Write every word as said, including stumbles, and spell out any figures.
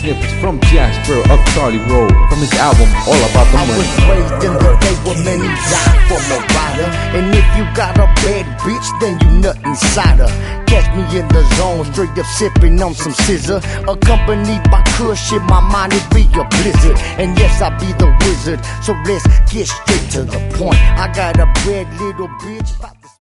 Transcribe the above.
snippets from Jasper of Charlie Roll from his album All About the I Money. was raised in the day where many died for my rider. And if you got a bad bitch, then you nut inside her. Catch me in the zone, straight up sipping on some scissor. Accompanied by kush, in my mind it be a blizzard. And yes, I be the wizard, so let's get straight to the point. I got a bad little bitch.